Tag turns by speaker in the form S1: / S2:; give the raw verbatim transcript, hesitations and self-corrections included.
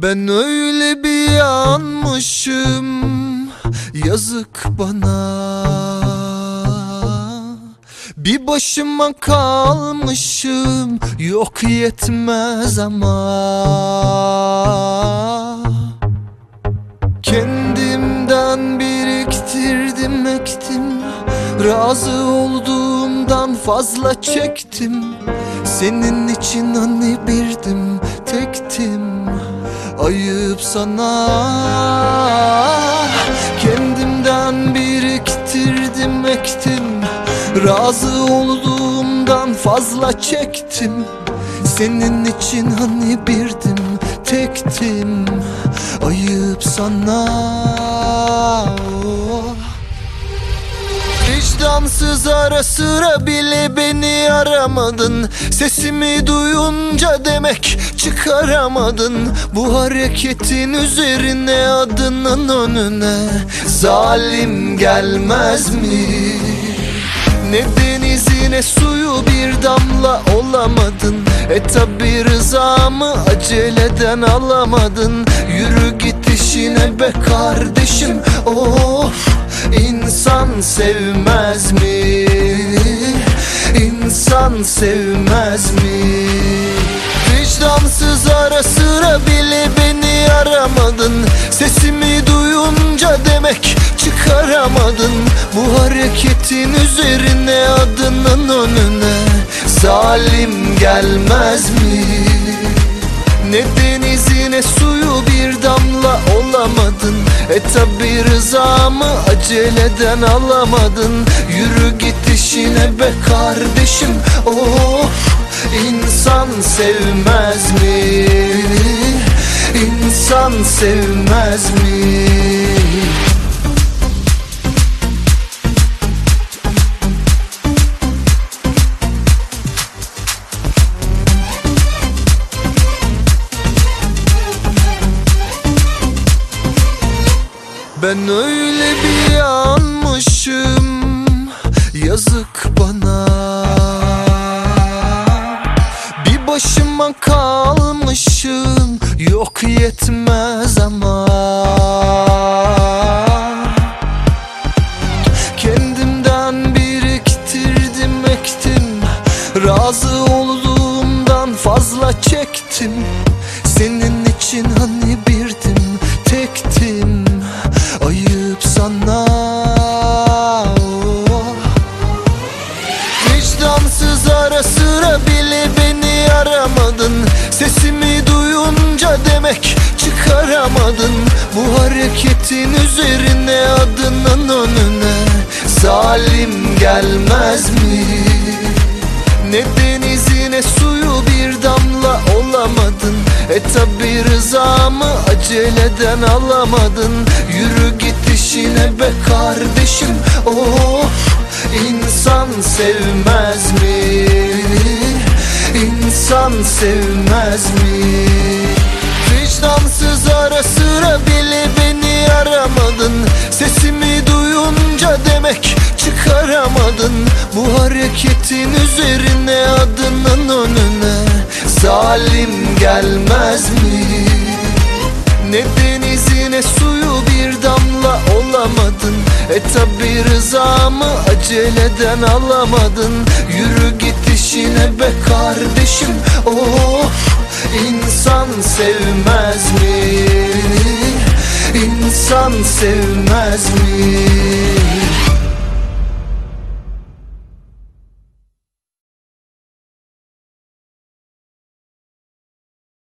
S1: Ben öyle bir yanmışım, yazık bana. Bir başıma kalmışım, yok yetmez ama. Kendimden biriktirdim, ektim. Razı olduğumdan fazla çektim. Senin için hani birdim, tektim. Ayıp sana. Kendimden biriktirdim, ektim. Razı olduğumdan fazla çektim. Senin için hani birdim, tektim. Ayıp sana. Vicdansız, ara sıra bile beni aramadın. Sesimi duyunca demek çıkaramadın. Bu hareketin üzerine, adının önüne zalim gelmez mi? Ne denizi ne suyu bir damla olamadın. E tabi rızamı aceleden alamadın. Yürü git işine be kardeşim. Of, insan sevmez mi? İnsan sevmez mi? Vicdansız, ara sıra bile beni aramadın. Sesimi duyunca demek çıkaramadın. Bu hareketin üzerine, adının önüne zalim gelmez mi? Ne denizi ne suyu bir damla olamadın. E tabi rızamı aceleden alamadın. Yürü git işine be kardeşim. Of, insan sevmez mi? İnsan sevmez mi? Ben öyle bir yanmışım, yazık bana. Bir başıma kalmışım, yok yetmez ama. Kendimden biriktirdim, ektim. Razı olduğumdan fazla çektim. Senin için hani birdim, tektim. Ayıp sana. Vicdansız, ara sıra bile beni aramadın. Sesimi duyunca demek çıkaramadın. Bu hareketin üzerine, adının önüne zalim gelmez mi? Ne denizi ne suyu bir damla olamadın. E tabi rızamı aceleden alamadın. Yürü git işine be kardeşim. Of, insan sevmez mi? İnsan sevmez mi? Vicdansız, ara sıra bile beni aramadın. Sesimi duyunca demek çıkaramadın. Bu hareketin üzerine, adının önüne zalim gelmez mi? Ne denizi ne suyu bir damla olamadın. E tabi rızamı aceleden alamadın. Yürü git işine be kardeşim. Of, insan sevmez mi? İnsan sevmez mi?